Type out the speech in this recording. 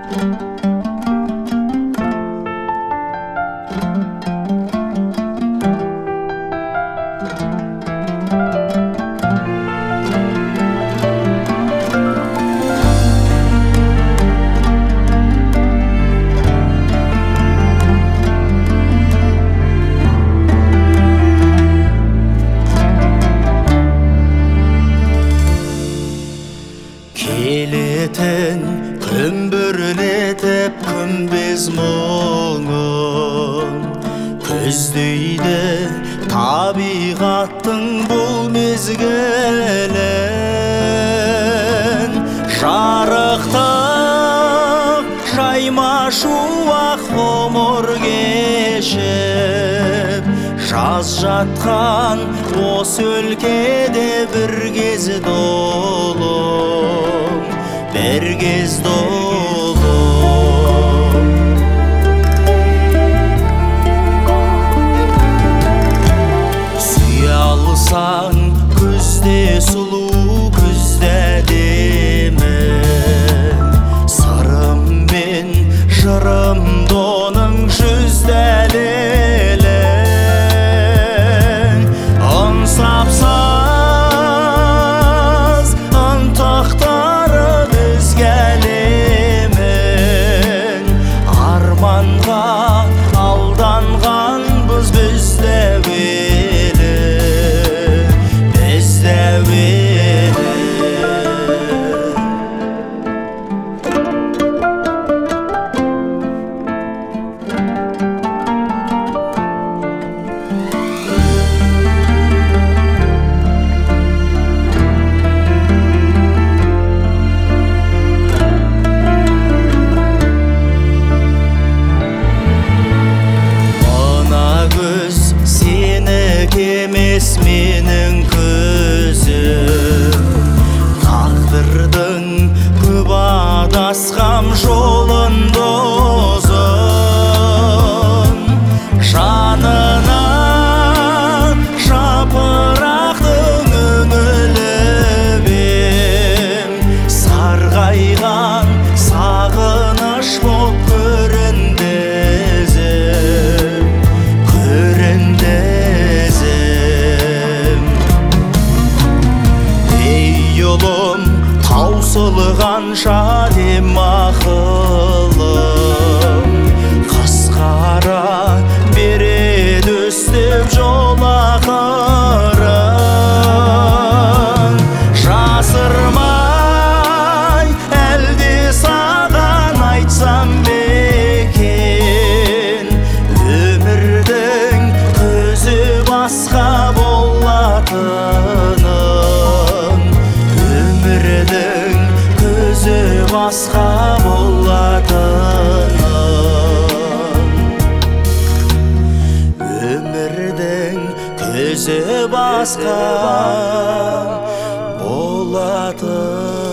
Келетін күмбірлетіп күмбез мұңын көздейді табиғаттың бұл мезгілін. Жарықтық жайма шуақ ғұмыр кешіп жаз жатқан осы өлкеде бір кез долы, бір кез долы. Сүйе алсаң күзде сұлу, күзде әдемі, сырым мен жырымды оның жүзде әлелі. Ынсапсыз ынтықтары бізге әлемін, арманға алданғанбыз біз де әуелі, біз де әуелі. Емес менің көзім, тағдырдың көп адасқам жолында ұзын. Жанына жапырақтың үңіліп ем, сарғайған сағыныш боп көрінді ізім, көрінді. Таусылғанша дем ақылым, қысқара береді өстіп жол ақырын. Жасырмай әлде саған айтсам бекен, өмірдің көзі басқа болатынын, өмірдің көзі басқа болатынын, өмірдің көзі басқа болатын.